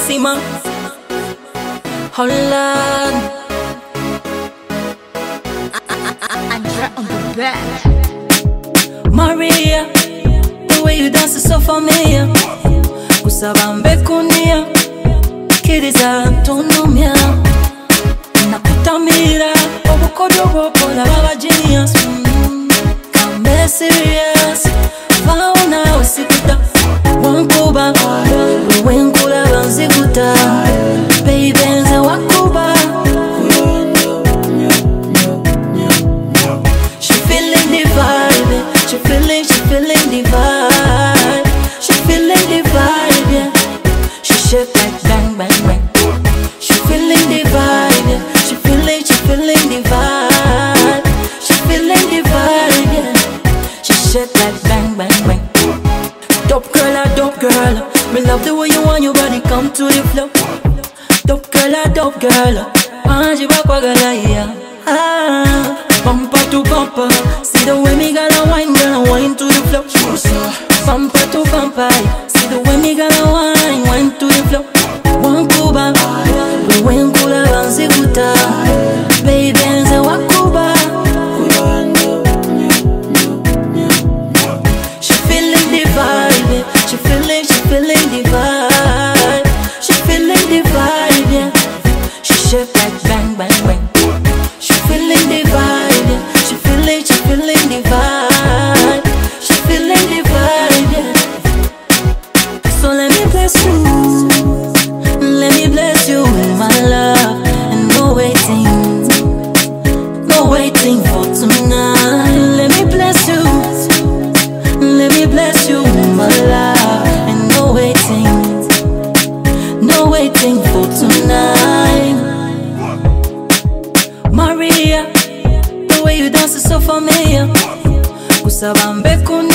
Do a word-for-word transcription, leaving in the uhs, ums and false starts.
Sima, Holland, Andra on the bed. Maria, the way you dance is so familiar. Kusabambe kunia, kiriza antonomia. Nakutamira, obukodo bokola baba genius. Come serious, fauna wasikuta. Wankuba, wenkula banzikuta. Baby nze wakuba. She feeling the vibe, she feeling, she feeling the vibe. She feeling the vibe, yeah. She shake like bang, bang, bang. She feeling the vibe, yeah. She feeling, she feeling the vibe. She feeling the vibe, yeah. She shake like bang, bang, bang. Dope girl, a dope girl. Me love the way you want your body come to the floor. Dope girl, a dope girl. Anji bakwa gala, yeah. Ah, bumper to bumper. See the way me gala wine, gala wine to the floor. Bumper to bumper. See the way me gala wine, wine to the floor. One kuba, we went kula banzikuta. Baby nze wakuba. She feeling the vibe, she feeling, she feeling the vibe. She feeling the vibe, yeah. She shake like bang, bang, bang. She feeling the vibe, yeah. She feeling, she feeling the vibe. She feeling the vibe, yeah. So let me bless you, let me bless you, my love. And no waiting, no waiting for tonight. Let me bless you, let me bless you, my love. And no waiting, no waiting for tonight. Maria, the way you dance is so familiar. Kusabambe kunia.